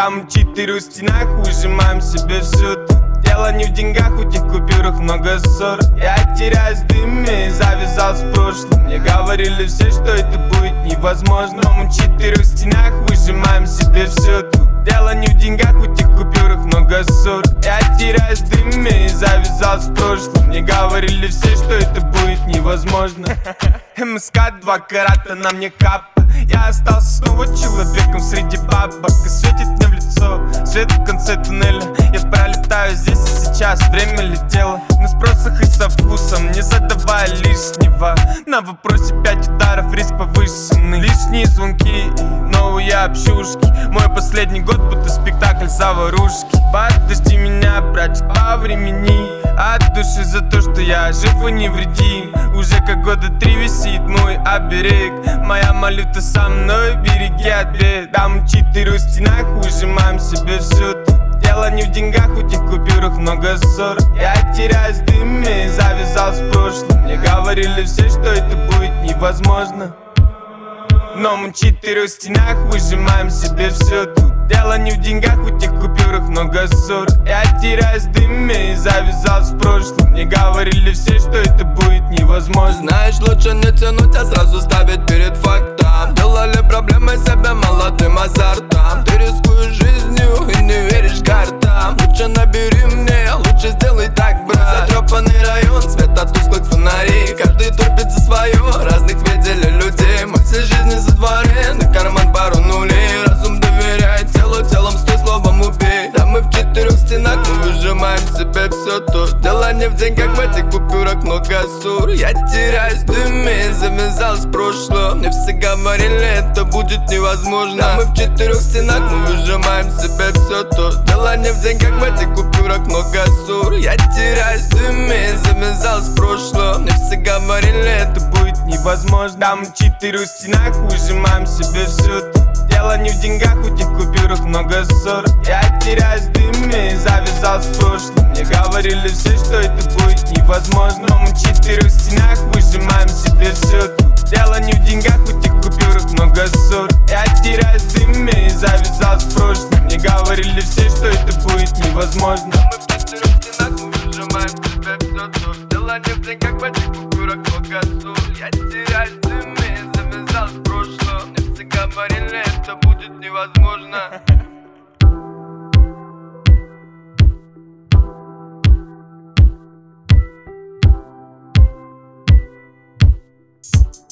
Там 4 в стенах, выжимаем себе всю тут. Дело не в деньгах, у тех купюрах много ссор. Я теряюсь в дыме, завязал с прошлым. Мне говорили все, что это будет невозможно. Но мы 4 в стенах, выжимаем себе все тут. Дело не в деньгах, у тех купюрах много ссор. Я теряюсь в дыме, завязал с прошлым. Мне говорили все, что это будет невозможно. МСК 2 карата на мне капа. Я остался снова человеком среди бабок. И светит мне в лицо свет в конце туннеля. Я пролетаю здесь и сейчас, время летело. На спросах и со вкусом, не задавая лишнего. На вопросе 5 ударов, риск повышенный. Лишние звонки, новые общушки. Мой последний год будто спектакль заварушки. Подожди меня, братик, по времени. От души за то, что я жив и невредим. Уже как года 3 висит мой оберег. Моя молитва со мной, береги от бед. Там 4 в стенах, выжимаем себе все тут. Дело не в деньгах, у тех купюрах много ссор. Я теряюсь в дыме, завязал с прошлым. Мне говорили все, что это будет невозможно. Но мы 4 в стенах, выжимаем себе все тут. Дело не в деньгах, у тех купюрах много ссор. Я теряюсь в дыме и завязал с прошлым. Мне говорили все, что это будет невозможно. Знаешь, лучше не тянуть, а сразу ставить перед фактом. Делали проблемы себе молодым азартом. Ты рискуешь жизнью и не веришь картам. Лучше набери мне, лучше сделай так, брат. Затрепанный район, свет от тусклых фонарей. Каждый топит за свое, разных видели людей. Мы всей жизни за дворе, на карман пару нулей. Разум доверяет телу, телом стой, словом убей. Да мы в 4 стенах, мы выжимаем себе все тут. Дело не в деньгах, в этих купюрах много ссор. Я теряюсь в дыме, завязал с прошлым. Мне все говорили, это будет невозможно. Да мы в 4 стенах, мы выжимаем себе все тут. Дело не в деньгах, в этих купюрах много ссор. Я теряюсь в дыме, завязал с прошлым. Мне все говорили, это будет невозможно. Там 4 в стенах, выжимаем себе все тут. Дело не в деньгах, у тех купюрах много ссор. Я теряюсь в дыме, завязал с прошлым. Мне говорили все, что это будет невозможно. Но мы 4 в стенах, выжимаем себе все тут. Дело не в деньгах, у тех купюрах много ссор. Я теряюсь в дыме, завязал с прошлым. Мне говорили все, что это будет невозможно. Мы в 4 стенах, мы выжимаем себе все тут. Дело не в деньгах, в этих купюрах много ссор. Я теряюсь в дыме, завязал с прошлым. Мне все говорили, это будет невозможно.